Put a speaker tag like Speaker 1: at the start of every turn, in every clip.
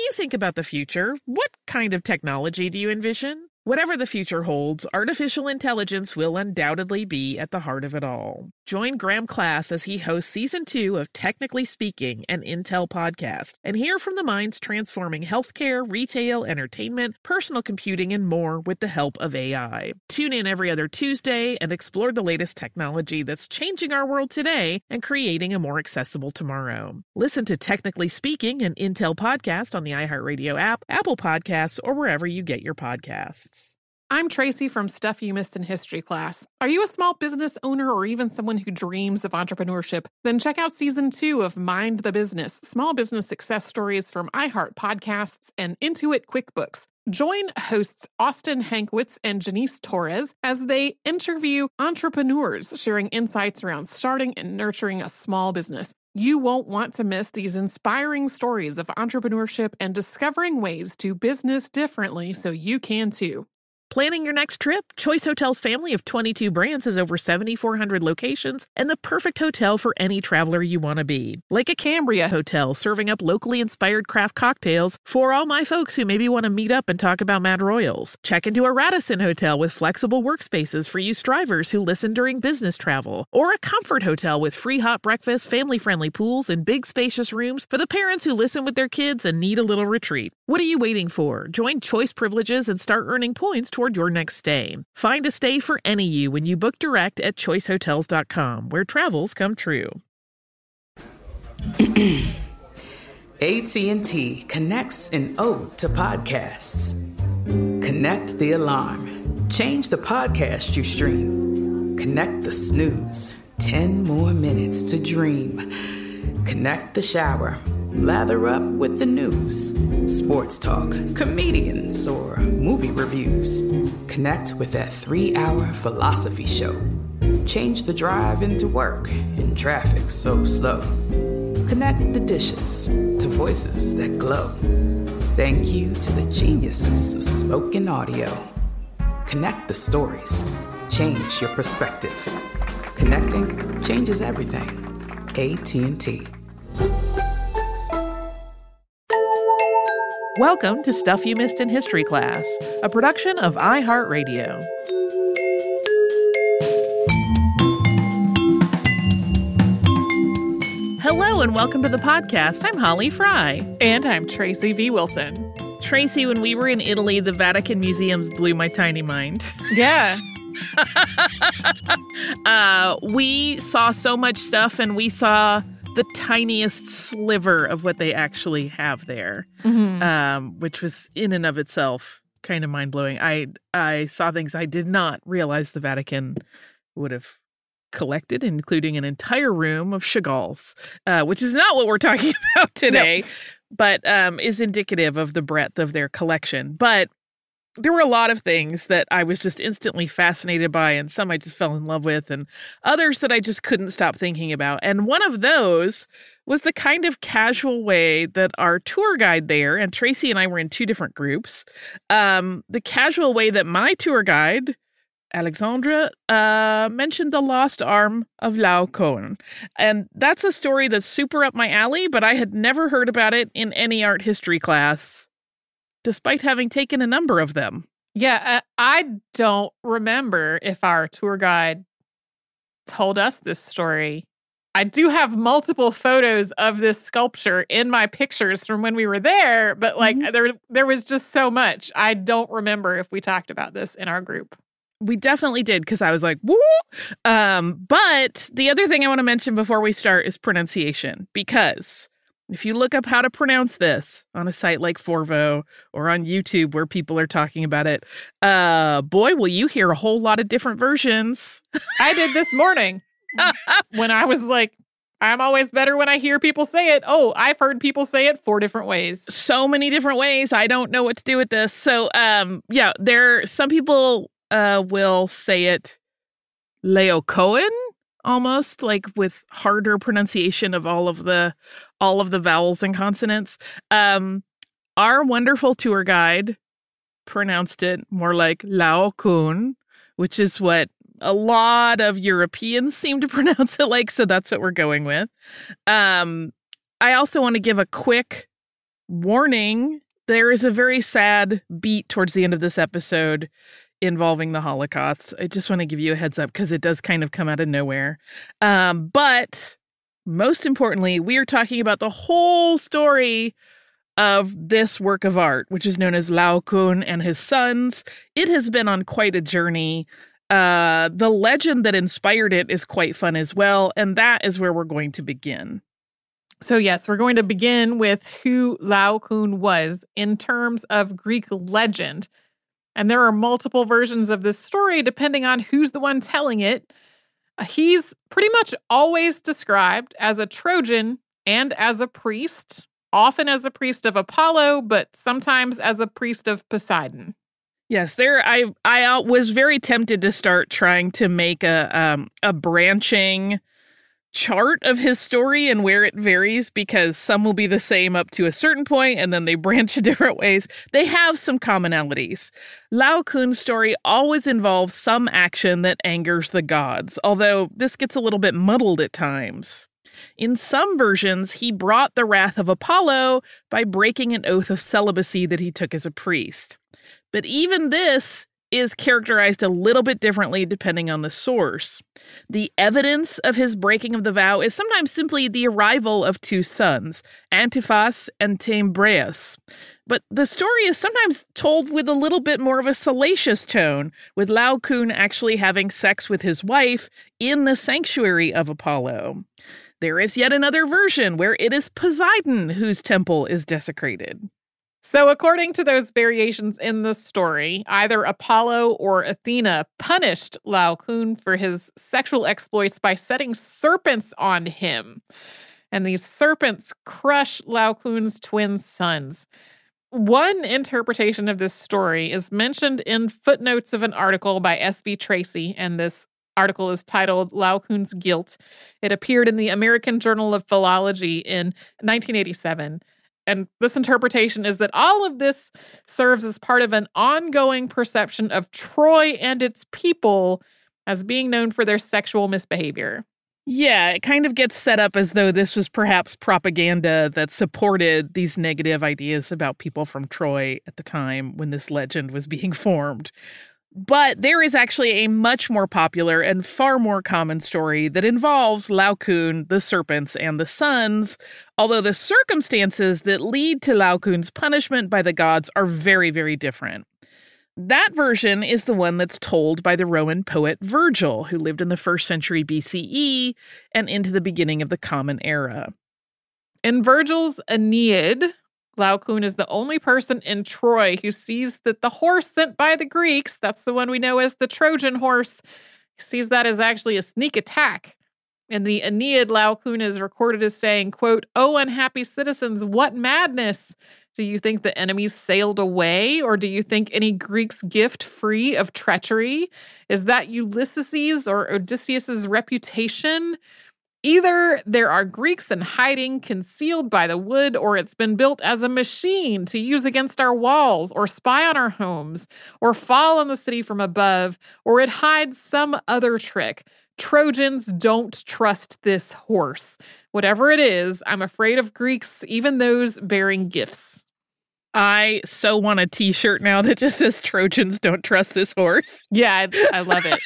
Speaker 1: you think about the future, what kind of technology do you envision? Whatever the future holds, artificial intelligence will undoubtedly be at the heart of it all. Join Graham Class as he hosts Season 2 of Technically Speaking, an Intel podcast, and hear from the minds transforming healthcare, retail, entertainment, personal computing, and more with the help of AI. Tune in every other Tuesday and explore the latest technology that's changing our world today and creating a more accessible tomorrow. Listen to Technically Speaking, an Intel podcast on the iHeartRadio app, Apple Podcasts, or wherever you get your podcasts.
Speaker 2: I'm Tracy from Stuff You Missed in History Class. Are you a small business owner or even someone who dreams of entrepreneurship? Then check out Season 2 of Mind the Business, small business success stories from iHeart Podcasts and Intuit QuickBooks. Join hosts Austin Hankwitz and Janice Torres as they interview entrepreneurs sharing insights around starting and nurturing a small business. You won't want to miss these inspiring stories of entrepreneurship and discovering ways to business differently so you can too.
Speaker 1: Planning your next trip? Choice Hotels' family of 22 brands has over 7,400 locations and the perfect hotel for any traveler you want to be. Like a Cambria Hotel, serving up locally inspired craft cocktails for all my folks who maybe want to meet up and talk about Mad Royals. Check into a Radisson Hotel with flexible workspaces for you strivers who listen during business travel. Or a Comfort Hotel with free hot breakfast, family-friendly pools, and big spacious rooms for the parents who listen with their kids and need a little retreat. What are you waiting for? Join Choice Privileges and start earning points toward your next stay. Find a stay for any you when you book direct at choicehotels.com, where travels come true.
Speaker 3: AT&T connects an ode to podcasts. Connect the alarm. Change the podcast you stream. Connect the snooze. 10 more minutes to dream. Connect the shower. Lather up with the news, sports talk, comedians, or movie reviews. Connect with that 3-hour philosophy show. Change the drive into work in traffic so slow. Connect the dishes to voices that glow. Thank you to the geniuses of spoken audio. Connect the stories. Change your perspective. Connecting changes everything. AT&T.
Speaker 1: Welcome to Stuff You Missed in History Class, a production of iHeartRadio. Hello and welcome to the podcast. I'm Holly Fry.
Speaker 2: And I'm Tracy V. Wilson.
Speaker 1: Tracy, when we were in Italy, the Vatican museums blew my tiny mind.
Speaker 2: Yeah.
Speaker 1: We saw so much stuff, and we saw the tiniest sliver of what they actually have there, which was in and of itself kind of mind-blowing. I saw things I did not realize the Vatican would have collected, including an entire room of Chagall's, which is not what we're talking about today, but is indicative of the breadth of their collection. But there were a lot of things that I was just instantly fascinated by, and some I just fell in love with, and others that I just couldn't stop thinking about. And one of those was the kind of casual way that our tour guide there, and Tracy and I were in two different groups, the casual way that my tour guide, Alexandra, mentioned the lost arm of Laocoon. And that's a story that's super up my alley, but I had never heard about it in any art history class, despite having taken a number of them.
Speaker 2: Yeah, I don't remember if our tour guide told us this story. I do have multiple photos of this sculpture in my pictures from when we were there, but there was just so much. I don't remember if we talked about this in our group.
Speaker 1: We definitely did, because I was like, woo! But the other thing I want to mention before we start is pronunciation, because if you look up how to pronounce this on a site like Forvo or on YouTube where people are talking about it, boy, will you hear a whole lot of different versions.
Speaker 2: I did this morning when I was like, I'm always better when I hear people say it. Oh, I've heard people say it 4 different ways.
Speaker 1: So many different ways. I don't know what to do with this. So, some people will say it Laocoon, almost like with harder pronunciation of all of the vowels and consonants. Our wonderful tour guide pronounced it more like Laocoon, which is what a lot of Europeans seem to pronounce it like. So that's what we're going with. I also want to give a quick Warning, there is a very sad beat towards the end of this episode involving the Holocaust. I just want to give you a heads up because it does kind of come out of nowhere. But most importantly, we are talking about the whole story of this work of art, which is known as Laocoon and his sons. It has been on quite a journey. The legend that inspired it is quite fun as well, and that is where we're going to begin.
Speaker 2: So yes, we're going to begin with who Laocoon was in terms of Greek legend. And there are multiple versions of this story depending on who's the one telling it. He's pretty much always described as a Trojan and as a priest, often as a priest of Apollo, but sometimes as a priest of Poseidon.
Speaker 1: Yes, I was very tempted to start trying to make a branching chart of his story and where it varies, because some will be the same up to a certain point and then they branch in different ways. They have some commonalities. Laocoon's story always involves some action that angers the gods, although this gets a little bit muddled at times. In some versions, he brought the wrath of Apollo by breaking an oath of celibacy that he took as a priest. But even this is characterized a little bit differently depending on the source. The evidence of his breaking of the vow is sometimes simply the arrival of two sons, Antiphas and Thymbreus. But the story is sometimes told with a little bit more of a salacious tone, with Laocoon actually having sex with his wife in the sanctuary of Apollo. There is yet another version where it is Poseidon whose temple is desecrated.
Speaker 2: So according to those variations in the story, either Apollo or Athena punished Laocoon for his sexual exploits by setting serpents on him. And these serpents crush Laocoon's twin sons. One interpretation of this story is mentioned in footnotes of an article by S.V. Tracy, and this article is titled Laocoon's Guilt. It appeared in the American Journal of Philology in 1987. And this interpretation is that all of this serves as part of an ongoing perception of Troy and its people as being known for their sexual misbehavior.
Speaker 1: Yeah, it kind of gets set up as though this was perhaps propaganda that supported these negative ideas about people from Troy at the time when this legend was being formed. But there is actually a much more popular and far more common story that involves Laocoon, the serpents, and the sons, although the circumstances that lead to Laocoon's punishment by the gods are very, very different. That version is the one that's told by the Roman poet Virgil, who lived in the 1st century BCE and into the beginning of the Common Era.
Speaker 2: In Virgil's Aeneid, Laocoon is the only person in Troy who sees that the horse sent by the Greeks, that's the one we know as the Trojan horse, sees that as actually a sneak attack. In the Aeneid, Laocoon is recorded as saying, quote, "Oh, unhappy citizens, what madness! Do you think the enemies sailed away? Or do you think any Greeks gift free of treachery? Is that Ulysses or Odysseus's reputation? Either there are Greeks in hiding, concealed by the wood, or it's been built as a machine to use against our walls, or spy on our homes, or fall on the city from above, or it hides some other trick. Trojans don't trust this horse. Whatever it is, I'm afraid of Greeks, even those bearing gifts."
Speaker 1: I so want a t-shirt now that just says Trojans don't trust this horse.
Speaker 2: Yeah, I love it.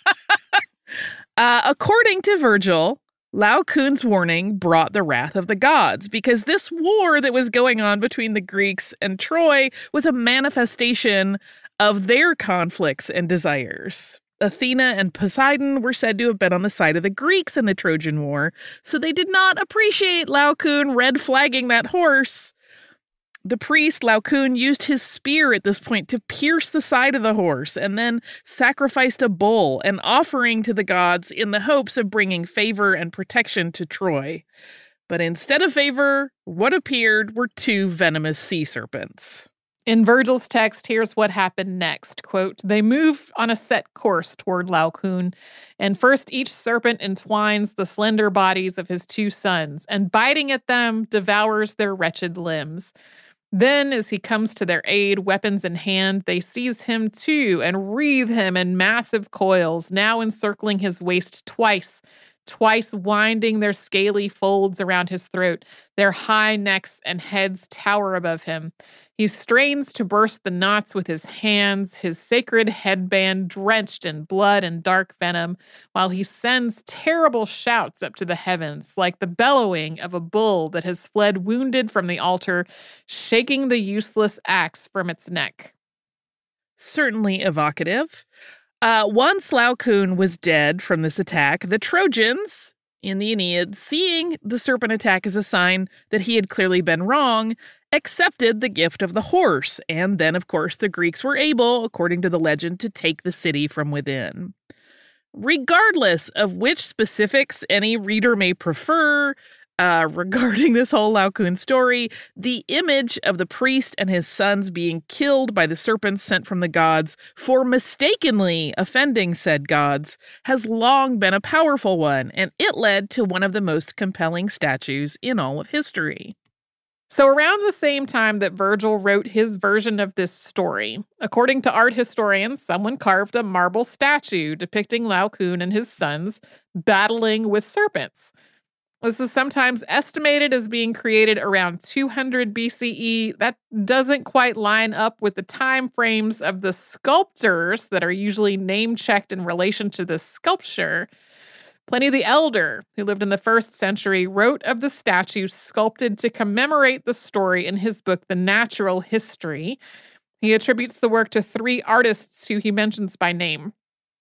Speaker 1: According to Virgil, Laocoon's warning brought the wrath of the gods because this war that was going on between the Greeks and Troy was a manifestation of their conflicts and desires. Athena and Poseidon were said to have been on the side of the Greeks in the Trojan War, so they did not appreciate Laocoon red flagging that horse. The priest, Laocoon, used his spear at this point to pierce the side of the horse and then sacrificed a bull, an offering to the gods in the hopes of bringing favor and protection to Troy. But instead of favor, what appeared were two venomous sea serpents.
Speaker 2: In Virgil's text, here's what happened next. Quote, "They move on a set course toward Laocoon, and first each serpent entwines the slender bodies of his two sons, and biting at them, devours their wretched limbs. Then, as he comes to their aid, weapons in hand, they seize him too and wreathe him in massive coils, now encircling his waist twice, twice winding their scaly folds around his throat. Their high necks and heads tower above him. He strains to burst the knots with his hands, his sacred headband drenched in blood and dark venom, while he sends terrible shouts up to the heavens, like the bellowing of a bull that has fled wounded from the altar, shaking the useless axe from its neck.
Speaker 1: Certainly evocative. Once Laocoon was dead from this attack, the Trojans in the Aeneid, seeing the serpent attack as a sign that he had clearly been wrong, accepted the gift of the horse. And then, of course, the Greeks were able, according to the legend, to take the city from within. Regardless of which specifics any reader may prefer regarding this whole Laocoon story, the image of the priest and his sons being killed by the serpents sent from the gods for mistakenly offending said gods has long been a powerful one, and it led to one of the most compelling statues in all of history.
Speaker 2: So around the same time that Virgil wrote his version of this story, according to art historians, someone carved a marble statue depicting Laocoon and his sons battling with serpents. This is sometimes estimated as being created around 200 BCE. That doesn't quite line up with the time frames of the sculptors that are usually name-checked in relation to the sculpture. Pliny the Elder, who lived in the 1st century, wrote of the statue sculpted to commemorate the story in his book, The Natural History. He attributes the work to 3 artists who he mentions by name.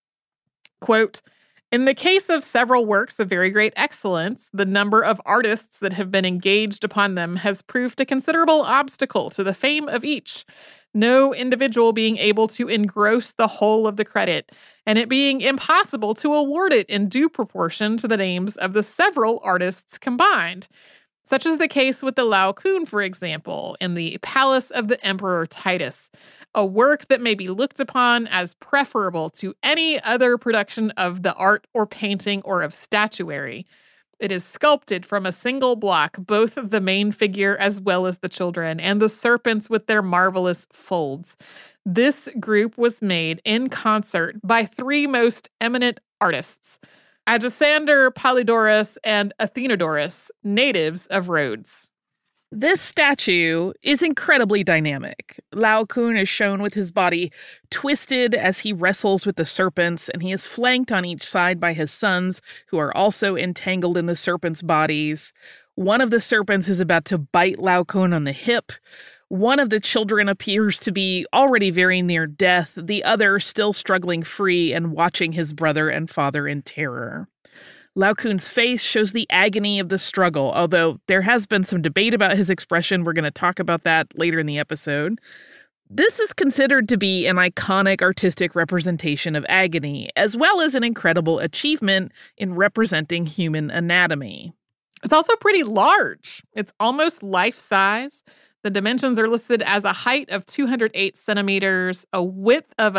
Speaker 2: Quote, "In the case of several works of very great excellence, the number of artists that have been engaged upon them has proved a considerable obstacle to the fame of each, no individual being able to engross the whole of the credit, and it being impossible to award it in due proportion to the names of the several artists combined. Such is the case with the Laocoon, for example, in the Palace of the Emperor Titus, a work that may be looked upon as preferable to any other production of the art or painting or of statuary. It is sculpted from a single block, both of the main figure as well as the children, and the serpents with their marvelous folds. This group was made in concert by 3 most eminent artists, Agisander, Polydorus, and Athenodorus, natives of Rhodes."
Speaker 1: This statue is incredibly dynamic. Laocoon is shown with his body twisted as he wrestles with the serpents, and he is flanked on each side by his sons, who are also entangled in the serpents' bodies. One of the serpents is about to bite Laocoon on the hip. One of the children appears to be already very near death, the other still struggling free and watching his brother and father in terror. Laocoon's face shows the agony of the struggle, although there has been some debate about his expression. We're going to talk about that later in the episode. This is considered to be an iconic artistic representation of agony, as well as an incredible achievement in representing human anatomy.
Speaker 2: It's also pretty large. It's almost life-size. The dimensions are listed as a height of 208 centimeters, a width of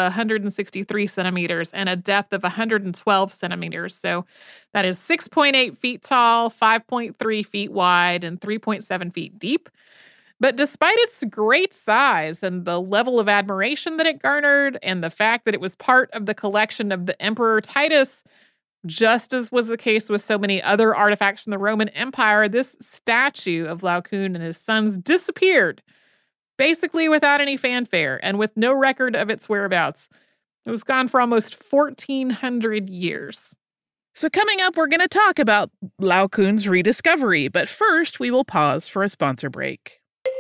Speaker 2: 163 centimeters, and a depth of 112 centimeters. So that is 6.8 feet tall, 5.3 feet wide, and 3.7 feet deep. But despite its great size and the level of admiration that it garnered, and the fact that it was part of the collection of the Emperor Titus, just as was the case with so many other artifacts from the Roman Empire, this statue of Laocoon and his sons disappeared, basically without any fanfare and with no record of its whereabouts. It was gone for almost 1,400 years.
Speaker 1: So coming up, we're going to talk about Laocoon's rediscovery, but first we will pause for a sponsor break.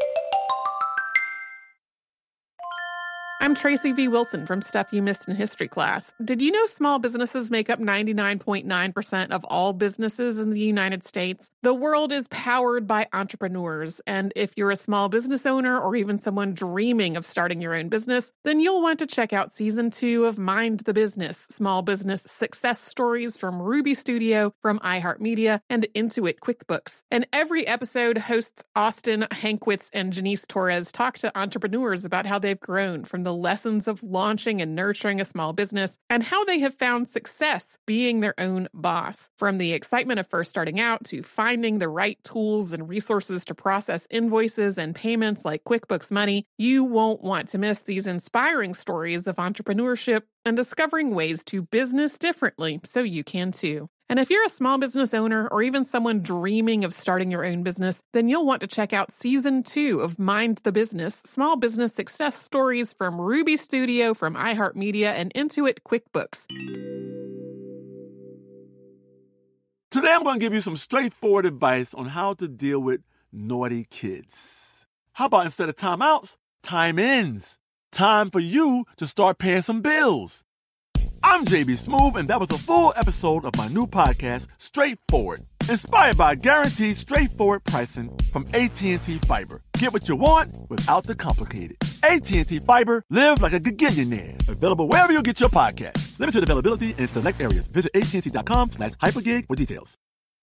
Speaker 2: I'm Tracy V. Wilson from Stuff You Missed in History Class. Did you know small businesses make up 99.9% of all businesses in the United States? The world is powered by entrepreneurs, and if you're a small business owner or even someone dreaming of starting your own business, then you'll want to check out Season 2 of Mind the Business, Small Business Success Stories from Ruby Studio, from iHeartMedia, and Intuit QuickBooks. And every episode, hosts Austin Hankwitz and Janice Torres talk to entrepreneurs about how they've grown from the lessons of launching and nurturing a small business and how they have found success being their own boss. From the excitement of first starting out to finding the right tools and resources to process invoices and payments like QuickBooks Money, you won't want to miss these inspiring stories of entrepreneurship and discovering ways to business differently so you can too. And if you're a small business owner or even someone dreaming of starting your own business, then you'll want to check out Season 2 of Mind the Business, Small Business Success Stories from Ruby Studio, from iHeartMedia, and Intuit QuickBooks.
Speaker 4: Today I'm going to give you some straightforward advice on how to deal with naughty kids. How about instead of timeouts, time-ins? Time for you to start paying some bills. I'm JB Smoove, and that was a full episode of my new podcast, Straightforward, inspired by guaranteed straightforward pricing from AT&T Fiber. Get what you want without the complicated. AT&T Fiber, live like a gigillionaire. Available wherever you get your podcasts. Limited availability in select areas. Visit AT&T.com/hypergig for details.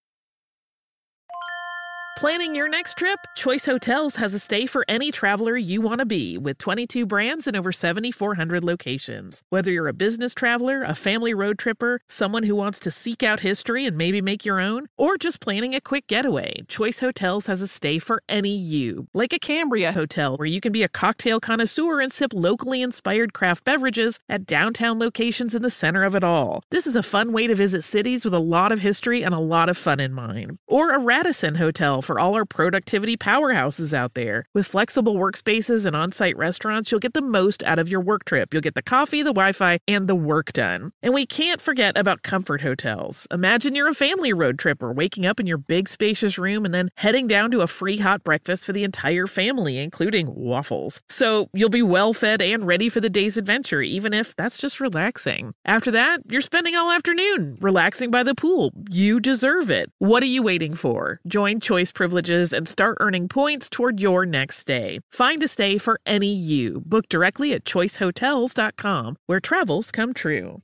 Speaker 1: Planning your next trip? Choice Hotels has a stay for any traveler you want to be, with 22 brands and over 7,400 locations. Whether you're a business traveler, a family road tripper, someone who wants to seek out history and maybe make your own, or just planning a quick getaway, Choice Hotels has a stay for any you. Like a Cambria Hotel, where you can be a cocktail connoisseur and sip locally inspired craft beverages at downtown locations in the center of it all. This is a fun way to visit cities with a lot of history and a lot of fun in mind. Or a Radisson Hotel for all our productivity powerhouses out there. With flexible workspaces and on-site restaurants, you'll get the most out of your work trip. You'll get the coffee, the Wi-Fi, and the work done. And we can't forget about Comfort Hotels. Imagine you're a family road tripper, waking up in your big spacious room and then heading down to a free hot breakfast for the entire family, including waffles. So you'll be well fed and ready for the day's adventure, even if that's just relaxing. After that, you're spending all afternoon relaxing by the pool. You deserve it. What are you waiting for? Join Choice Privileges and start earning points toward your next stay. Find a stay for any you. Book directly at choicehotels.com, where travels come true.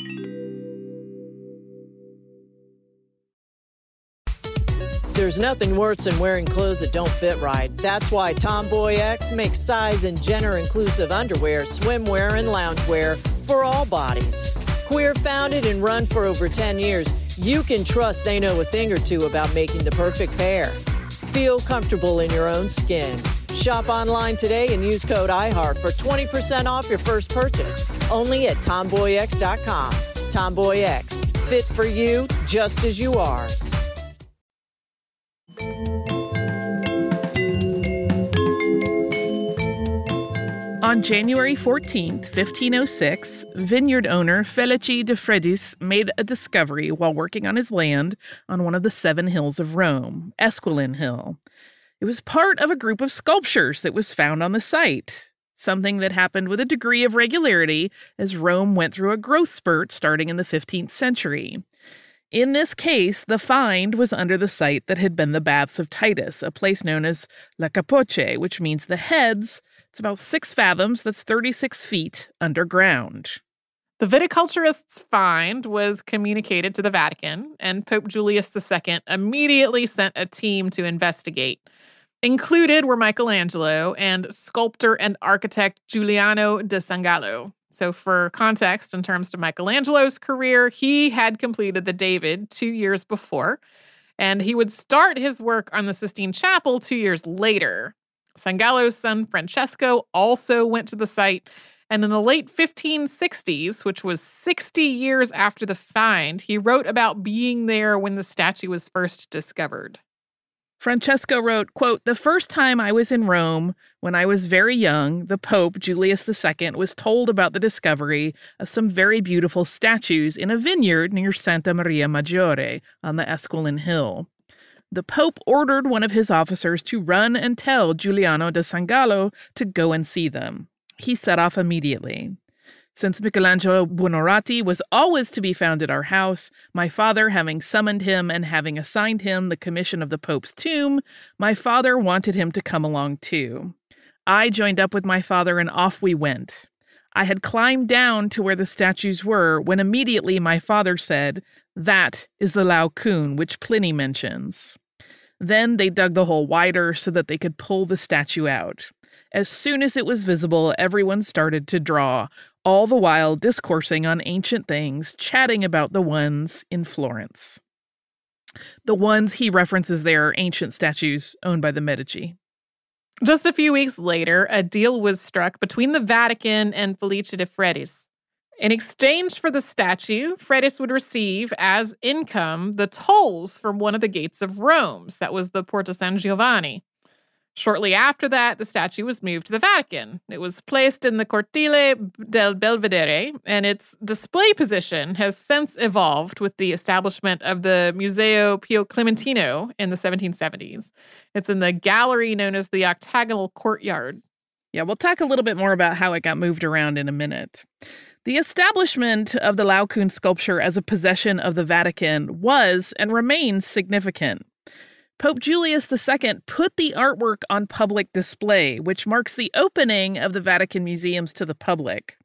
Speaker 5: There's nothing worse than wearing clothes that don't fit right. That's why Tomboy X makes size and gender-inclusive underwear, swimwear, and loungewear for all bodies. Queer founded and run for over 10 years, you can trust they know a thing or two about making the perfect pair. Feel comfortable in your own skin. Shop online today and use code IHEART for 20% off your first purchase. Only at TomboyX.com. Tomboy X. Fit for you just as you are.
Speaker 1: On January 14th, 1506, vineyard owner Felice de Fredis made a discovery while working on his land on one of the 7 hills of Rome, Esquiline Hill. It was part of a group of sculptures that was found on the site, something that happened with a degree of regularity as Rome went through a growth spurt starting in the 15th century. In this case, the find was under the site that had been the Baths of Titus, a place known as La Capoce, which means the heads. It's about 6 fathoms, that's 36 feet, underground.
Speaker 2: The viticulturist's find was communicated to the Vatican, and Pope Julius II immediately sent a team to investigate. Included were Michelangelo and sculptor and architect Giuliano da Sangallo. So for context, in terms of Michelangelo's career, he had completed the David 2 years before, and he would start his work on the Sistine Chapel 2 years later. Sangallo's son, Francesco, also went to the site, and in the late 1560s, which was 60 years after the find, he wrote about being there when the statue was first discovered.
Speaker 1: Francesco wrote, quote, "The first time I was in Rome, when I was very young, the Pope, Julius II, was told about the discovery of some very beautiful statues in a vineyard near Santa Maria Maggiore on the Esquiline Hill. The Pope ordered one of his officers to run and tell Giuliano da Sangallo to go and see them. He set off immediately. Since Michelangelo Buonarroti was always to be found at our house, my father having summoned him and having assigned him the commission of the Pope's tomb, my father wanted him to come along too. I joined up with my father and off we went. I had climbed down to where the statues were when immediately my father said, 'That is the Laocoon which Pliny mentions.' Then they dug the hole wider so that they could pull the statue out. As soon as it was visible, everyone started to draw, all the while discoursing on ancient things, chatting about the ones in Florence." The ones he references there are ancient statues owned by the Medici.
Speaker 2: Just a few weeks later, a deal was struck between the Vatican and Felice de Fredis. In exchange for the statue, Freitas would receive as income the tolls from one of the gates of Rome. That was the Porta San Giovanni. Shortly after that, the statue was moved to the Vatican. It was placed in the Cortile del Belvedere, and its display position has since evolved with the establishment of the Museo Pio Clementino in the 1770s. It's in the gallery known as the Octagonal Courtyard.
Speaker 1: Yeah, we'll talk a little bit more about how it got moved around in a minute. The establishment of the Laocoon sculpture as a possession of the Vatican was and remains significant. Pope Julius II put the artwork on public display, which marks the opening of the Vatican museums to the public.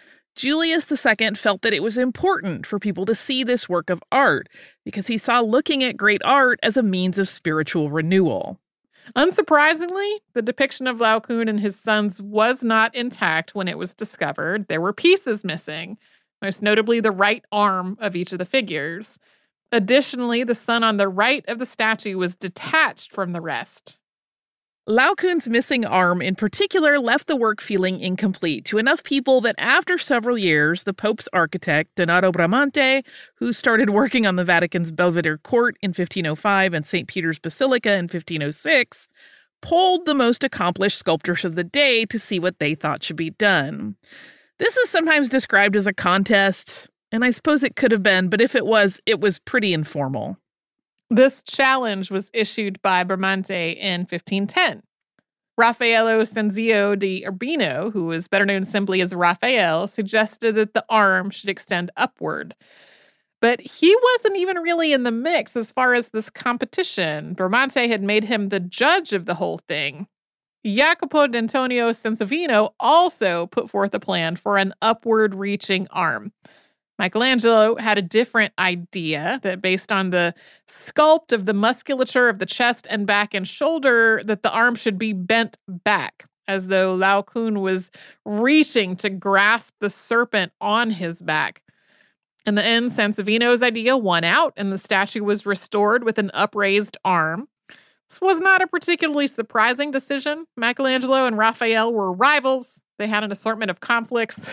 Speaker 1: Julius II felt that it was important for people to see this work of art because he saw looking at great art as a means of spiritual renewal.
Speaker 2: Unsurprisingly, the depiction of Laocoon and his sons was not intact when it was discovered. There were pieces missing, most notably the right arm of each of the figures. Additionally, the son on the right of the statue was detached from the rest.
Speaker 1: Laocoon's missing arm in particular left the work feeling incomplete to enough people that after several years, the Pope's architect, Donato Bramante, who started working on the Vatican's Belvedere Court in 1505 and St. Peter's Basilica in 1506, polled the most accomplished sculptors of the day to see what they thought should be done. This is sometimes described as a contest, and I suppose it could have been, but if it was pretty informal.
Speaker 2: This challenge was issued by Bramante in 1510. Raffaello Cenzio di Urbino, who was better known simply as Raphael, suggested that the arm should extend upward. But he wasn't even really in the mix as far as this competition. Bramante had made him the judge of the whole thing. Jacopo d'Antonio Sansovino also put forth a plan for an upward-reaching arm. Michelangelo had a different idea that based on the sculpt of the musculature of the chest and back and shoulder, that the arm should be bent back, as though Laocoon was reaching to grasp the serpent on his back. In the end, Sansovino's idea won out, and the statue was restored with an upraised arm. This was not a particularly surprising decision. Michelangelo and Raphael were rivals. They had an assortment of conflicts.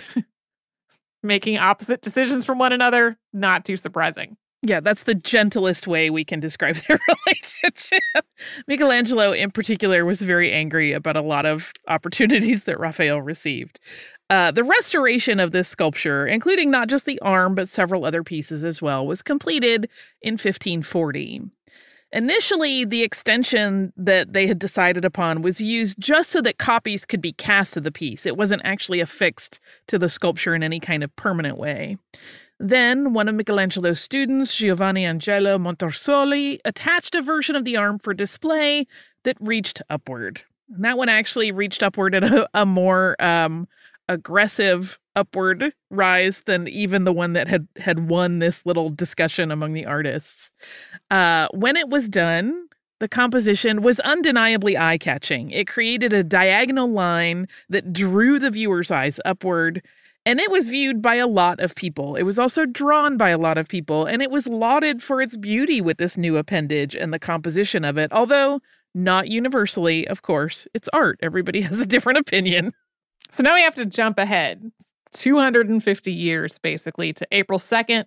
Speaker 2: Making opposite decisions from one another, not too surprising.
Speaker 1: Yeah, that's the gentlest way we can describe their relationship. Michelangelo, in particular, was very angry about a lot of opportunities that Raphael received. The restoration of this sculpture, including not just the arm, but several other pieces as well, was completed in 1540. Initially, the extension that they had decided upon was used just so that copies could be cast of the piece. It wasn't actually affixed to the sculpture in any kind of permanent way. Then, one of Michelangelo's students, Giovanni Angelo Montersoli, attached a version of the arm for display that reached upward. And that one actually reached upward at a more aggressive upward rise than even the one that had won this little discussion among the artists. When it was done, the composition was undeniably eye-catching. It created a diagonal line that drew the viewer's eyes upward, and it was viewed by a lot of people. It was also drawn by a lot of people, and it was lauded for its beauty with this new appendage and the composition of it, although not universally, of course. It's art. Everybody has a different opinion.
Speaker 2: So now we have to jump ahead 250 years, basically, to April 2nd,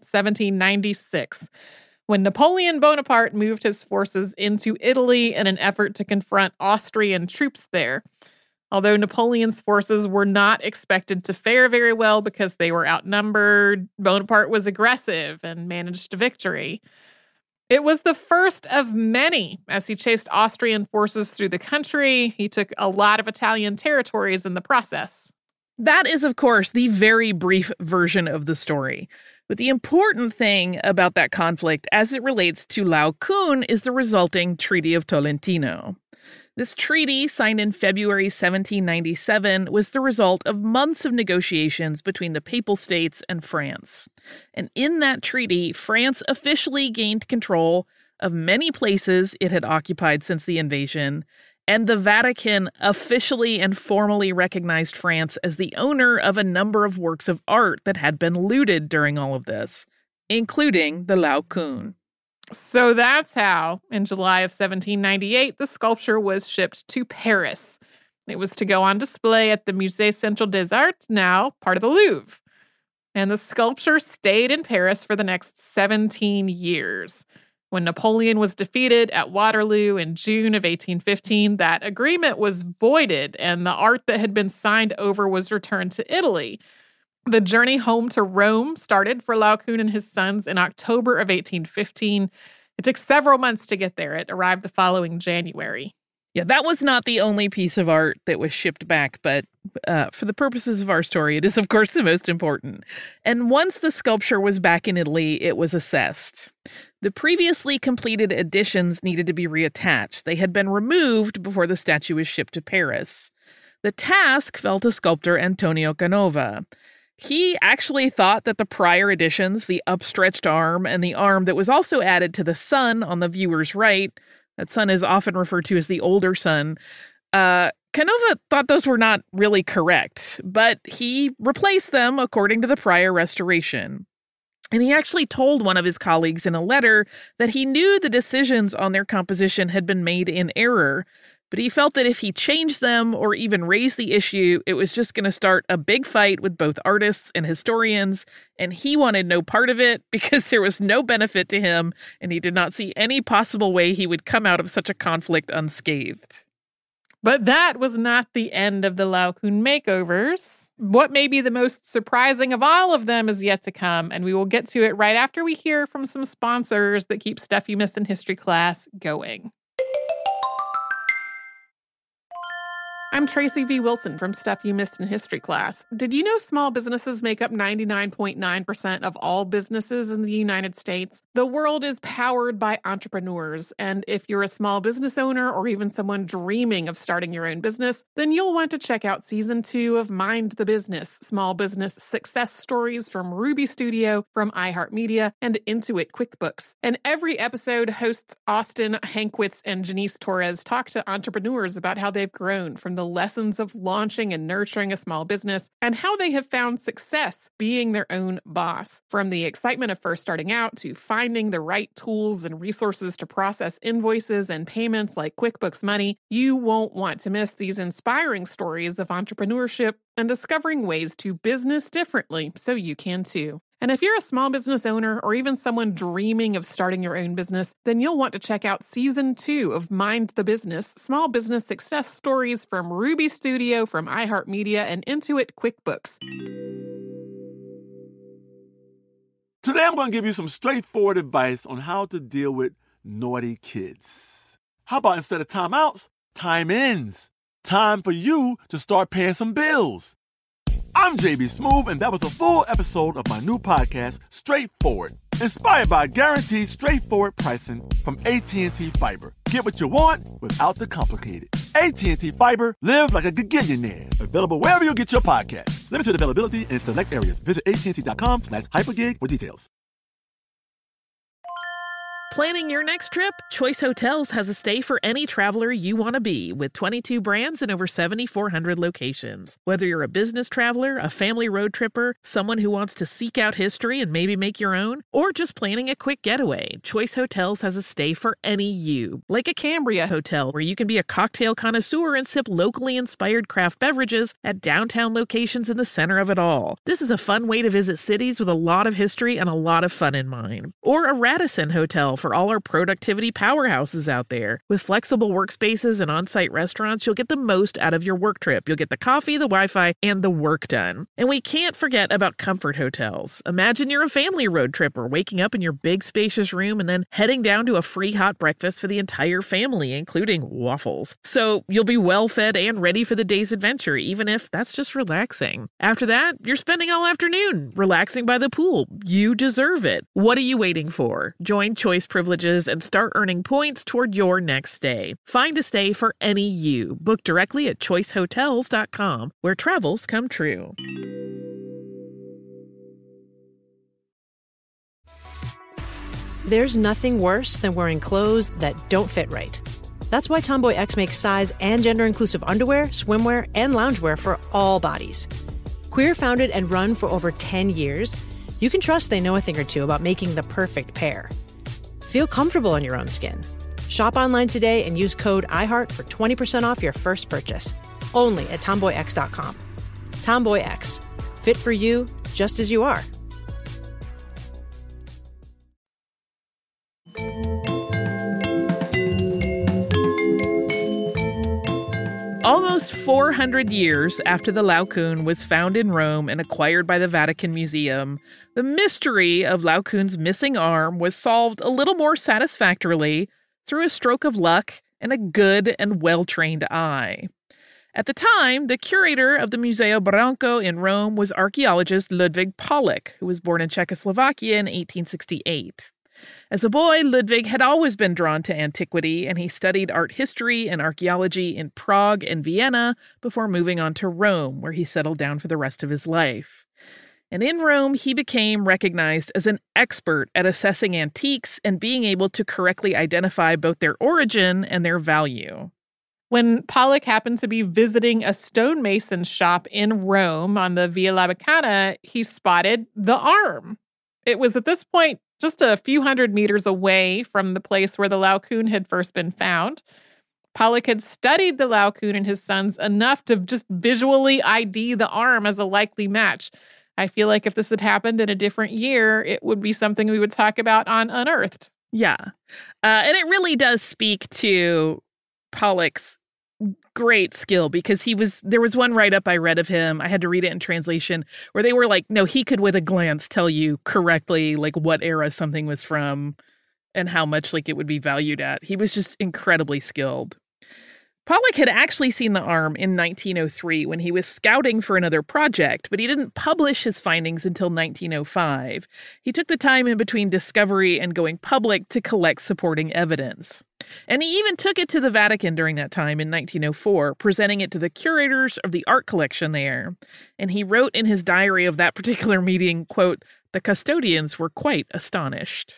Speaker 2: 1796, when Napoleon Bonaparte moved his forces into Italy in an effort to confront Austrian troops there. Although Napoleon's forces were not expected to fare very well because they were outnumbered, Bonaparte was aggressive and managed victory. It was the first of many as he chased Austrian forces through the country. He took a lot of Italian territories in the process.
Speaker 1: That is, of course, the very brief version of the story. But the important thing about that conflict as it relates to Laocoon is the resulting Treaty of Tolentino. This treaty, signed in February 1797, was the result of months of negotiations between the Papal States and France. And in that treaty, France officially gained control of many places it had occupied since the invasion, and the Vatican officially and formally recognized France as the owner of a number of works of art that had been looted during all of this, including the Laocoon.
Speaker 2: So that's how, in July of 1798, the sculpture was shipped to Paris. It was to go on display at the Musée Central des Arts, now part of the Louvre. And the sculpture stayed in Paris for the next 17 years. When Napoleon was defeated at Waterloo in June of 1815, that agreement was voided and the art that had been signed over was returned to Italy. The journey home to Rome started for Laocoon and his sons in October of 1815. It took several months to get there. It arrived the following January.
Speaker 1: Yeah, that was not the only piece of art that was shipped back, but for the purposes of our story, it is, of course, the most important. And once the sculpture was back in Italy, it was assessed. The previously completed additions needed to be reattached. They had been removed before the statue was shipped to Paris. The task fell to sculptor Antonio Canova. He actually thought that the prior additions, the upstretched arm and the arm that was also added to the sun on the viewer's right, that son is often referred to as the older son. Canova thought those were not really correct, but he replaced them according to the prior restoration. And he actually told one of his colleagues in a letter that he knew the decisions on their composition had been made in error, but he felt that if he changed them or even raised the issue, it was just going to start a big fight with both artists and historians, and he wanted no part of it because there was no benefit to him, and he did not see any possible way he would come out of such a conflict unscathed.
Speaker 2: But that was not the end of the Laocoon makeovers. What may be the most surprising of all of them is yet to come, and we will get to it right after we hear from some sponsors that keep Stuff You Missed in History Class going. I'm Tracy V. Wilson from Stuff You Missed in History Class. Did you know small businesses make up 99.9% of all businesses in the United States? The world is powered by entrepreneurs, and if you're a small business owner or even someone dreaming of starting your own business, then you'll want to check out Season 2 of Mind the Business, small business success stories from Ruby Studio, from iHeartMedia, and Intuit QuickBooks. And every episode, hosts Austin Hankwitz and Janice Torres talk to entrepreneurs about how they've grown from the lessons of launching and nurturing a small business and how they have found success being their own boss. From the excitement of first starting out to finding the right tools and resources to process invoices and payments like QuickBooks Money, you won't want to miss these inspiring stories of entrepreneurship and discovering ways to business differently so you can too. And if you're a small business owner or even someone dreaming of starting your own business, then you'll want to check out Season 2 of Mind the Business, small business success stories from Ruby Studio, from iHeartMedia, and Intuit QuickBooks.
Speaker 4: Today I'm going to give you some straightforward advice on how to deal with naughty kids. How about instead of timeouts, time-ins? Time for you to start paying some bills. I'm JB Smoove, and that was a full episode of my new podcast, Straightforward, inspired by guaranteed straightforward pricing from AT&T Fiber. Get what you want without the complicated. AT&T Fiber, live like a gigillionaire. Available wherever you get your podcasts. Limited availability in select areas. Visit AT&T.com/hypergig for details.
Speaker 1: Planning your next trip? Choice Hotels has a stay for any traveler you want to be, with 22 brands and over 7,400 locations. Whether you're a business traveler, a family road tripper, someone who wants to seek out history and maybe make your own, or just planning a quick getaway, Choice Hotels has a stay for any you. Like a Cambria Hotel, where you can be a cocktail connoisseur and sip locally inspired craft beverages at downtown locations in the center of it all. This is a fun way to visit cities with a lot of history and a lot of fun in mind. Or a Radisson Hotel for all our productivity powerhouses out there. With flexible workspaces and on-site restaurants, you'll get the most out of your work trip. You'll get the coffee, the Wi-Fi, and the work done. And we can't forget about Comfort Hotels. Imagine you're a family road tripper, waking up in your big spacious room and then heading down to a free hot breakfast for the entire family, including waffles. So you'll be well fed and ready for the day's adventure, even if that's just relaxing. After that, you're spending all afternoon relaxing by the pool. You deserve it. What are you waiting for? Join Choice Privileges and start earning points toward your next stay. Find a stay for any you. Book directly at choicehotels.com, where travels come true.
Speaker 6: There's nothing worse than wearing clothes that don't fit right. That's why Tomboy X makes size and gender-inclusive underwear, swimwear, and loungewear for all bodies. Queer founded and run for over 10 years, you can trust they know a thing or two about making the perfect pair. Feel comfortable in your own skin. Shop online today and use code IHEART for 20% off your first purchase. Only at TomboyX.com. Tomboy X. Fit for you, just as you are.
Speaker 1: Almost 400 years after the Laocoon was found in Rome and acquired by the Vatican Museum, the mystery of Laocoon's missing arm was solved a little more satisfactorily through a stroke of luck and a good and well-trained eye. At the time, the curator of the Museo Branco in Rome was archaeologist Ludwig Pollock, who was born in Czechoslovakia in 1868. As a boy, Ludwig had always been drawn to antiquity, and he studied art history and archaeology in Prague and Vienna before moving on to Rome, where he settled down for the rest of his life. And in Rome, he became recognized as an expert at assessing antiques and being able to correctly identify both their origin and their value.
Speaker 2: When Pollock happened to be visiting a stonemason shop in Rome on the Via Labicana, he spotted the arm. It was at this point just a few hundred meters away from the place where the Laocoon had first been found. Pollock had studied the Laocoon and his sons enough to just visually ID the arm as a likely match. I feel like if this had happened in a different year, it would be something we would talk about on Unearthed.
Speaker 1: Yeah. And it really does speak to Pollock's great skill, because there was one write-up I read of him, I had to read it in translation, where they were like, no, he could with a glance tell you correctly like what era something was from and how much like it would be valued at. He was just incredibly skilled. Pollock had actually seen the arm in 1903 when he was scouting for another project, but he didn't publish his findings until 1905. He took the time in between discovery and going public to collect supporting evidence. And he even took it to the Vatican during that time in 1904, presenting it to the curators of the art collection there. And he wrote in his diary of that particular meeting, quote, "The custodians were quite astonished."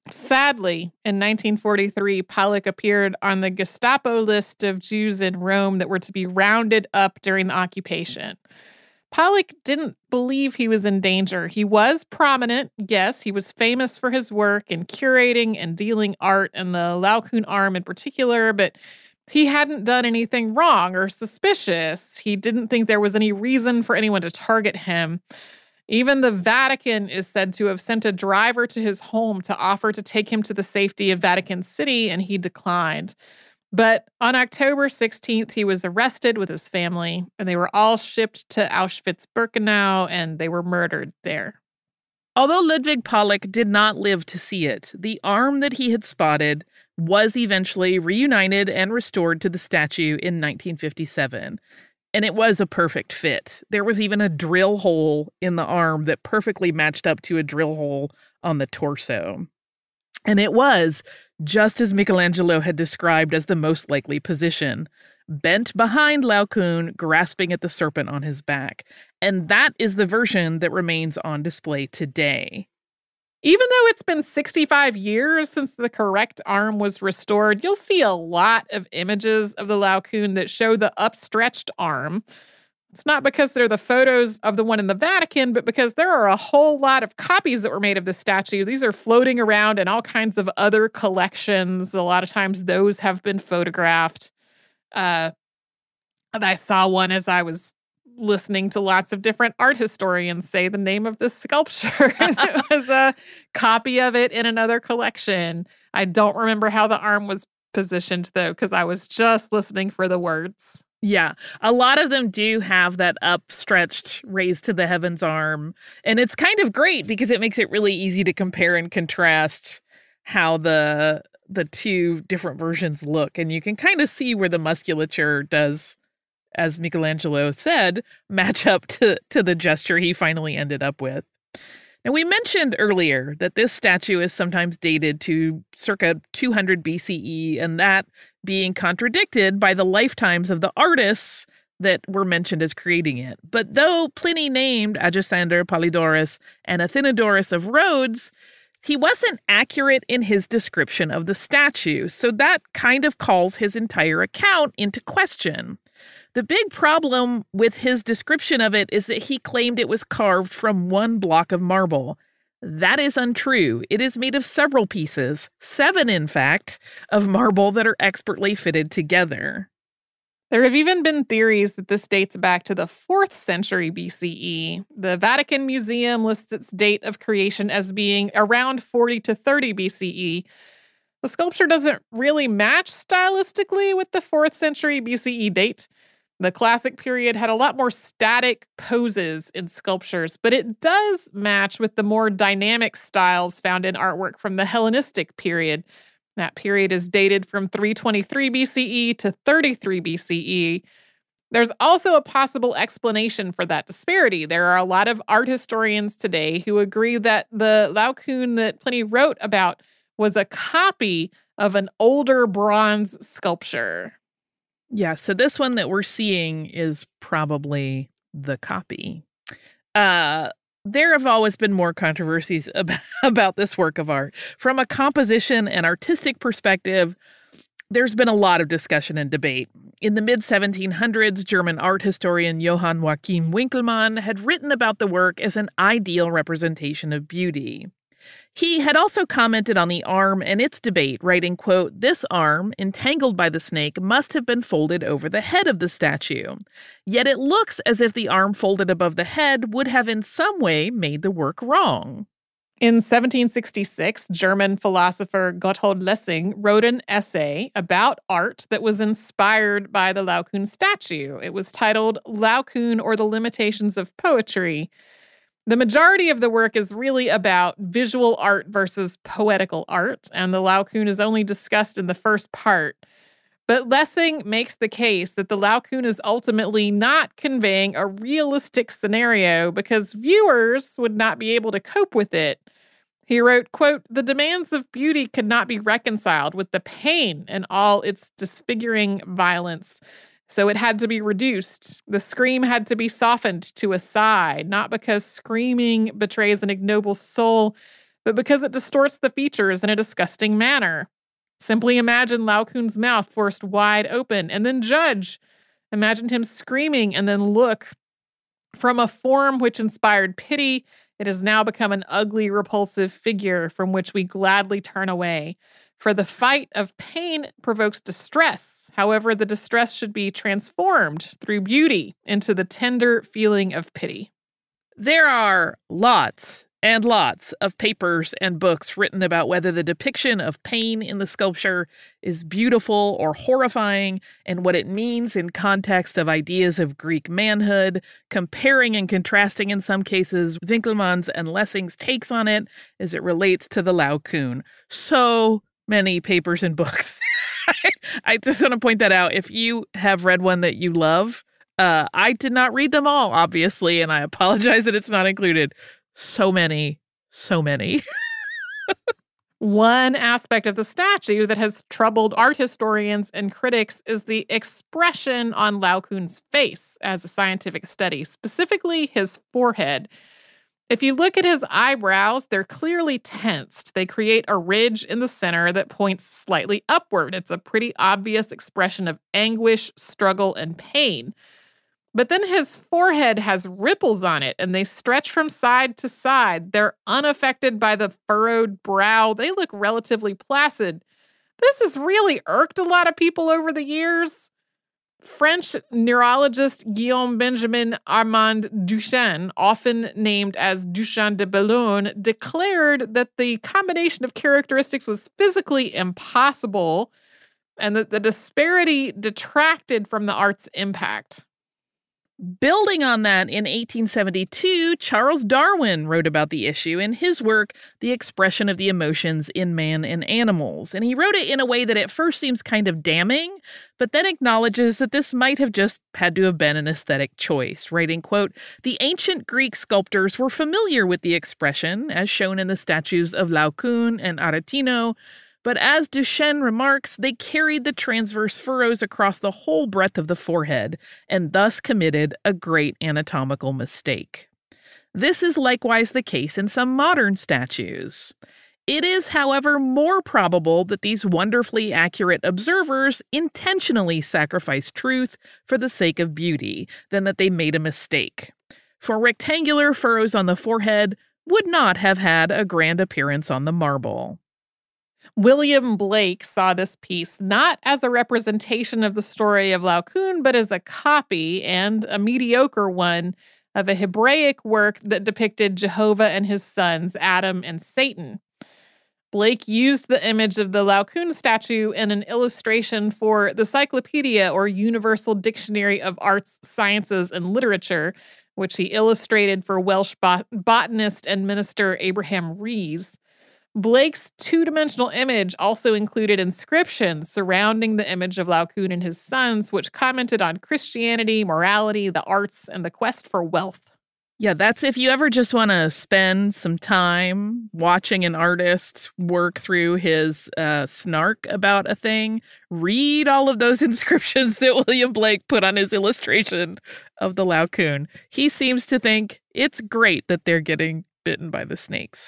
Speaker 2: Sadly, in 1943, Pollock appeared on the Gestapo list of Jews in Rome that were to be rounded up during the occupation. Pollock didn't believe he was in danger. He was prominent, yes, he was famous for his work in curating and dealing art and the Laocoon arm in particular, but he hadn't done anything wrong or suspicious. He didn't think there was any reason for anyone to target him. Even the Vatican is said to have sent a driver to his home to offer to take him to the safety of Vatican City, and he declined. But on October 16th, he was arrested with his family, and they were all shipped to Auschwitz-Birkenau, and they were murdered there.
Speaker 1: Although Ludwig Pollock did not live to see it, the arm that he had spotted was eventually reunited and restored to the statue in 1957. And it was a perfect fit. There was even a drill hole in the arm that perfectly matched up to a drill hole on the torso. And it was just as Michelangelo had described as the most likely position, bent behind Laocoon, grasping at the serpent on his back. And that is the version that remains on display today.
Speaker 2: Even though it's been 65 years since the correct arm was restored, you'll see a lot of images of the Laocoon that show the upstretched arm. It's not because they're the photos of the one in the Vatican, but because there are a whole lot of copies that were made of the statue. These are floating around in all kinds of other collections. A lot of times those have been photographed. And I saw one as I was listening to lots of different art historians say the name of this sculpture. It was a copy of it in another collection. I don't remember how the arm was positioned, though, because I was just listening for the words.
Speaker 1: Yeah, a lot of them do have that upstretched, raised to the heavens arm. And it's kind of great because it makes it really easy to compare and contrast how the two different versions look. And you can kind of see where the musculature does, as Michelangelo said, match up to the gesture he finally ended up with. And we mentioned earlier that this statue is sometimes dated to circa 200 BCE, and that being contradicted by the lifetimes of the artists that were mentioned as creating it. But though Pliny named Agesander, Polydorus, and Athenodorus of Rhodes, he wasn't accurate in his description of the statue, so that kind of calls his entire account into question. The big problem with his description of it is that he claimed it was carved from one block of marble. That is untrue. It is made of several pieces, 7 in fact, of marble that are expertly fitted together.
Speaker 2: There have even been theories that this dates back to the 4th century BCE. The Vatican Museum lists its date of creation as being around 40 to 30 BCE. The sculpture doesn't really match stylistically with the 4th century BCE date. The classic period had a lot more static poses in sculptures, but it does match with the more dynamic styles found in artwork from the Hellenistic period. That period is dated from 323 BCE to 33 BCE. There's also a possible explanation for that disparity. There are a lot of art historians today who agree that the Laocoon that Pliny wrote about was a copy of an older bronze sculpture.
Speaker 1: Yeah, so this one that we're seeing is probably the copy. There have always been more controversies about this work of art. From a composition and artistic perspective, there's been a lot of discussion and debate. In the mid-1700s, German art historian Johann Joachim Winckelmann had written about the work as an ideal representation of beauty. He had also commented on the arm and its debate, writing, quote, "This arm, entangled by the snake, must have been folded over the head of the statue. Yet it looks as if the arm folded above the head would have in some way made the work wrong."
Speaker 2: In 1766, German philosopher Gotthold Lessing wrote an essay about art that was inspired by the Laocoon statue. It was titled Laocoon or the Limitations of Poetry. The majority of the work is really about visual art versus poetical art, and the Laocoon is only discussed in the first part. But Lessing makes the case that the Laocoon is ultimately not conveying a realistic scenario because viewers would not be able to cope with it. He wrote, quote, "The demands of beauty could not be reconciled with the pain and all its disfiguring violence. So it had to be reduced. The scream had to be softened to a sigh, not because screaming betrays an ignoble soul, but because it distorts the features in a disgusting manner. Simply imagine Laocoon's mouth forced wide open and then judge. Imagine him screaming and then look. From a form which inspired pity, it has now become an ugly, repulsive figure from which we gladly turn away. For the fight of pain provokes distress. However, the distress should be transformed through beauty into the tender feeling of pity."
Speaker 1: There are lots and lots of papers and books written about whether the depiction of pain in the sculpture is beautiful or horrifying and what it means in context of ideas of Greek manhood, comparing and contrasting in some cases Winckelmann's and Lessing's takes on it as it relates to the Laocoon. So many papers and books. I just want to point that out. If you have read one that you love, I did not read them all, obviously, and I apologize that it's not included. So many.
Speaker 2: One aspect of the statue that has troubled art historians and critics is the expression on Laocoon's face as a scientific study, specifically his forehead. If you look at his eyebrows, they're clearly tensed. They create a ridge in the center that points slightly upward. It's a pretty obvious expression of anguish, struggle, and pain. But then his forehead has ripples on it, and they stretch from side to side. They're unaffected by the furrowed brow. They look relatively placid. This has really irked a lot of people over the years. French neurologist Guillaume Benjamin Armand Duchenne, often named as Duchenne de Boulogne, declared that the combination of characteristics was physically impossible and that the disparity detracted from the art's impact.
Speaker 1: Building on that, in 1872, Charles Darwin wrote about the issue in his work, The Expression of the Emotions in Man and Animals. And he wrote it in a way that at first seems kind of damning, but then acknowledges that this might have just had to have been an aesthetic choice, writing, quote, "The ancient Greek sculptors were familiar with the expression, as shown in the statues of Laocoon and Aretino, but as Duchenne remarks, they carried the transverse furrows across the whole breadth of the forehead and thus committed a great anatomical mistake. This is likewise the case in some modern statues. It is, however, more probable that these wonderfully accurate observers intentionally sacrificed truth for the sake of beauty than that they made a mistake. For rectangular furrows on the forehead would not have had a grand appearance on the marble."
Speaker 2: William Blake saw this piece not as a representation of the story of Laocoon, but as a copy, and a mediocre one, of a Hebraic work that depicted Jehovah and his sons, Adam and Satan. Blake used the image of the Laocoon statue in an illustration for the Cyclopedia, or Universal Dictionary of Arts, Sciences, and Literature, which he illustrated for Welsh botanist and minister Abraham Rees. Blake's two-dimensional image also included inscriptions surrounding the image of Laocoon and his sons, which commented on Christianity, morality, the arts, and the quest for wealth.
Speaker 1: Yeah, that's if you ever just want to spend some time watching an artist work through his snark about a thing, read all of those inscriptions that William Blake put on his illustration of the Laocoon. He seems to think it's great that they're getting bitten by the snakes.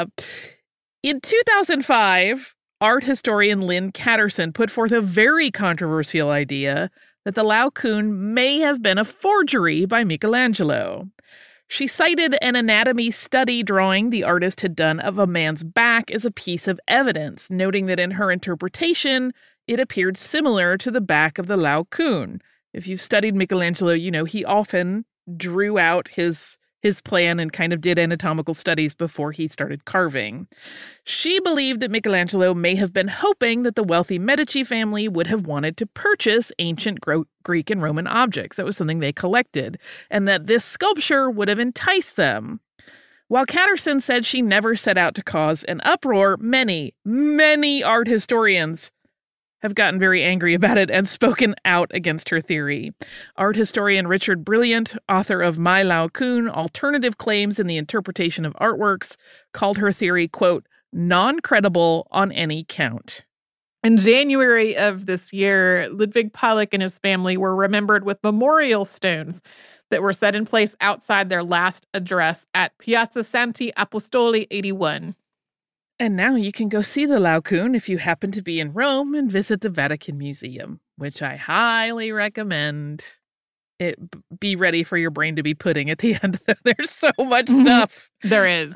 Speaker 1: In 2005, art historian Lynn Catterson put forth a very controversial idea that the Laocoon may have been a forgery by Michelangelo. She cited an anatomy study drawing the artist had done of a man's back as a piece of evidence, noting that in her interpretation, it appeared similar to the back of the Laocoon. If you've studied Michelangelo, you know he often drew out his plan and kind of did anatomical studies before he started carving. She believed that Michelangelo may have been hoping that the wealthy Medici family would have wanted to purchase ancient Greek and Roman objects. That was something they collected, and that this sculpture would have enticed them. While Catterson said she never set out to cause an uproar, many, many art historians have gotten very angry about it and spoken out against her theory. Art historian Richard Brilliant, author of My Laocoon, Alternative Claims in the Interpretation of Artworks, called her theory, quote, non-credible on any count.
Speaker 2: In January of this year, Ludwig Pollock and his family were remembered with memorial stones that were set in place outside their last address at Piazza Santi Apostoli 81.
Speaker 1: And now you can go see the Laocoon if you happen to be in Rome and visit the Vatican Museum, which I highly recommend. Be ready for your brain to be pudding at the end. There's so much stuff.
Speaker 2: There is.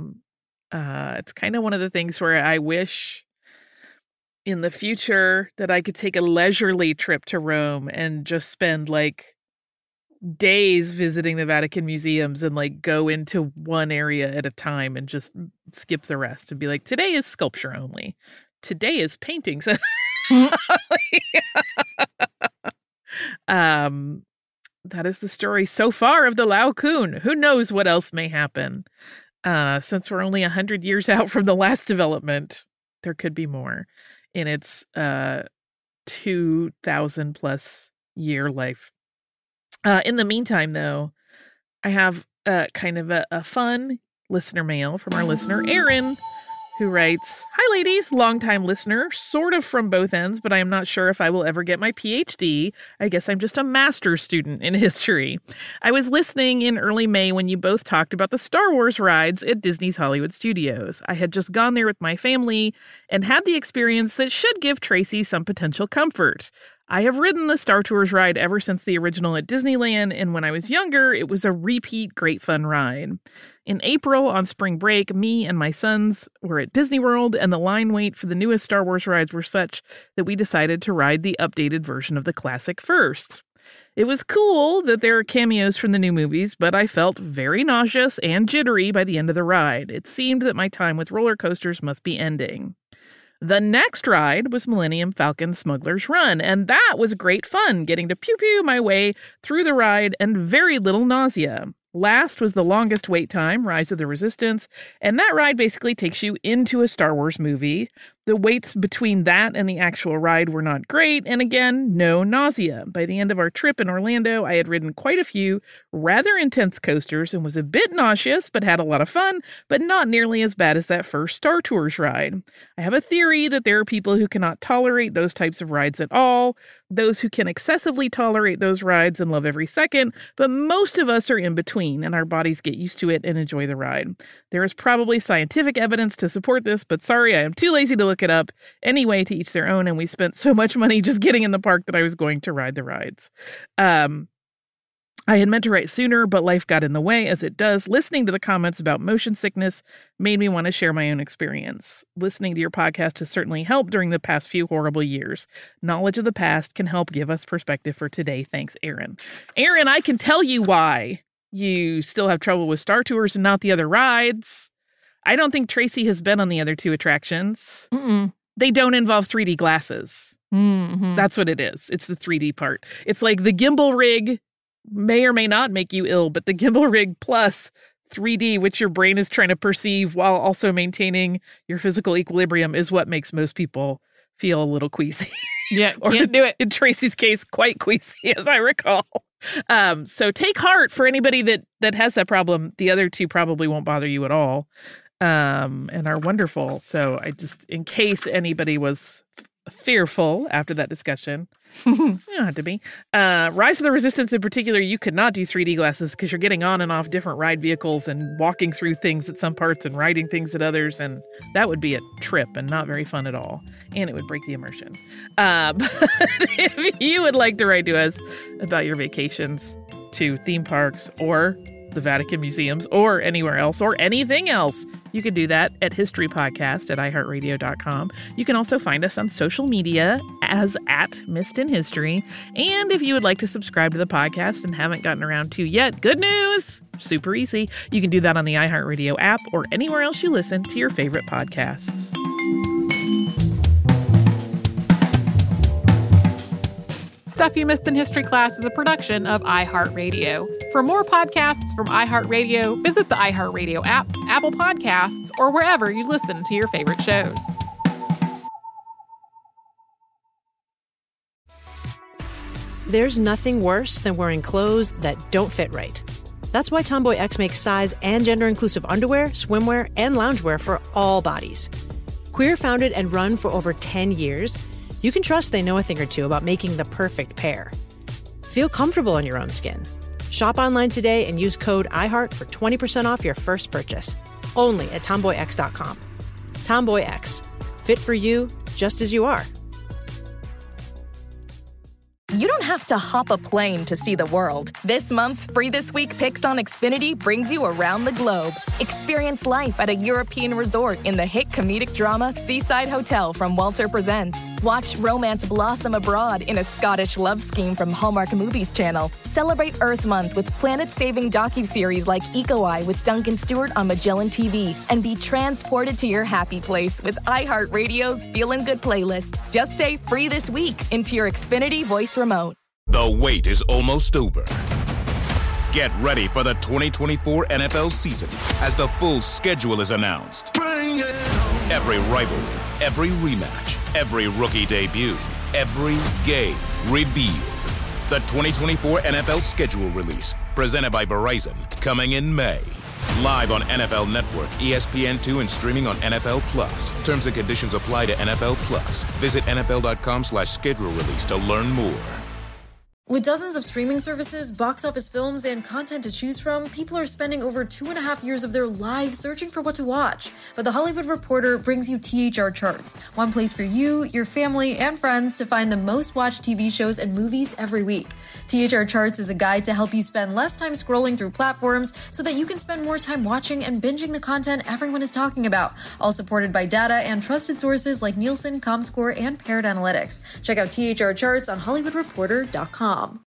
Speaker 1: It's kind of one of the things where I wish in the future that I could take a leisurely trip to Rome and just spend like days visiting the Vatican museums and like go into one area at a time and just skip the rest and be like, today is sculpture only. Today is paintings. That is the story so far of the Laocoon. Who knows what else may happen? Since we're only 100 years out from the last development, there could be more in its 2,000 plus year life. In the meantime, though, I have kind of a fun listener mail from our listener, Aaron, who writes, "Hi, ladies, longtime listener, sort of from both ends, but I am not sure if I will ever get my PhD. I guess I'm just a master's student in history. I was listening in early May when you both talked about the Star Wars rides at Disney's Hollywood Studios. I had just gone there with my family and had the experience that should give Tracy some potential comfort. I have ridden the Star Tours ride ever since the original at Disneyland, and when I was younger, it was a repeat great fun ride. In April, on spring break, me and my sons were at Disney World, and the line wait for the newest Star Wars rides were such that we decided to ride the updated version of the classic first. It was cool that there are cameos from the new movies, but I felt very nauseous and jittery by the end of the ride. It seemed that my time with roller coasters must be ending. The next ride was Millennium Falcon Smuggler's Run, and that was great fun, getting to pew-pew my way through the ride and very little nausea. Last was the longest wait time, Rise of the Resistance, and that ride basically takes you into a Star Wars movie. The waits between that and the actual ride were not great, and again, no nausea. By the end of our trip in Orlando, I had ridden quite a few rather intense coasters and was a bit nauseous, but had a lot of fun, but not nearly as bad as that first Star Tours ride. I have a theory that there are people who cannot tolerate those types of rides at all, those who can excessively tolerate those rides and love every second, but most of us are in between, and our bodies get used to it and enjoy the ride. There is probably scientific evidence to support this, but sorry, I am too lazy to look it up. Anyway, to each their own, and we spent so much money just getting in the park that I was going to ride the rides. I had meant to write sooner, but life got in the way, as it does. Listening to the comments about motion sickness made me want to share my own experience. Listening to your podcast has certainly helped during the past few horrible years. Knowledge of the past can help give us perspective for today. Thanks, Aaron. Aaron, I can tell you why you still have trouble with Star Tours and not the other rides. I don't think Tracy has been on the other two attractions.
Speaker 2: Mm-mm.
Speaker 1: They don't involve 3D glasses.
Speaker 2: Mm-hmm.
Speaker 1: That's what it is. It's the 3D part. It's like the gimbal rig may or may not make you ill, but the gimbal rig plus 3D, which your brain is trying to perceive while also maintaining your physical equilibrium, is what makes most people feel a little queasy.
Speaker 2: Yeah,
Speaker 1: Or
Speaker 2: can't do it.
Speaker 1: In Tracy's case, quite queasy, as I recall. So take heart for anybody that has that problem. The other two probably won't bother you at all, and are wonderful. So I just, in case anybody was fearful after that discussion, you don't have to be. Rise of the Resistance in particular, you could not do 3D glasses because you're getting on and off different ride vehicles and walking through things at some parts and riding things at others, and that would be a trip and not very fun at all. And it would break the immersion. But if you would like to write to us about your vacations to theme parks or the Vatican museums or anywhere else or anything else, you can do that at historypodcast@iheartradio.com. You can also find us on social media as @MissedInHistory. And if you would like to subscribe to the podcast and haven't gotten around to yet, good news! Super easy. You can do that on the iHeartRadio app or anywhere else you listen to your favorite podcasts.
Speaker 2: Stuff You Missed in History Class is a production of iHeartRadio. For more podcasts from iHeartRadio, visit the iHeartRadio app, Apple Podcasts, or wherever you listen to your favorite shows.
Speaker 6: There's nothing worse than wearing clothes that don't fit right. That's why Tomboy X makes size and gender-inclusive underwear, swimwear, and loungewear for all bodies. Queer founded and run for over 10 years, you can trust they know a thing or two about making the perfect pair. Feel comfortable in your own skin. Shop online today and use code IHEART for 20% off your first purchase. Only at TomboyX.com. Tomboy X. Fit for you, just as you are.
Speaker 7: You don't have to hop a plane to see the world. This month's Free This Week Picks on Xfinity brings you around the globe. Experience life at a European resort in the hit comedic drama Seaside Hotel from Walter Presents. Watch romance blossom abroad in a Scottish love scheme from Hallmark Movies Channel. Celebrate Earth Month with planet-saving docuseries like Eco Eye with Duncan Stewart on Magellan TV. And be transported to your happy place with iHeartRadio's Feelin' Good playlist. Just say Free This Week into your Xfinity voice remote.
Speaker 8: The wait is almost over. Get ready for the 2024 NFL season as the full schedule is announced. Every rivalry, every rematch, every rookie debut, every game revealed. The 2024 NFL schedule release, presented by Verizon, coming in May. Live on NFL Network, ESPN2, and streaming on NFL Plus. Terms and conditions apply to NFL Plus. Visit NFL.com/schedule release to learn more.
Speaker 9: With dozens of streaming services, box office films, and content to choose from, people are spending over 2.5 years of their lives searching for what to watch. But The Hollywood Reporter brings you THR Charts, one place for you, your family, and friends to find the most watched TV shows and movies every week. THR Charts is a guide to help you spend less time scrolling through platforms so that you can spend more time watching and binging the content everyone is talking about, all supported by data and trusted sources like Nielsen, Comscore, and Paired Analytics. Check out THR Charts on HollywoodReporter.com.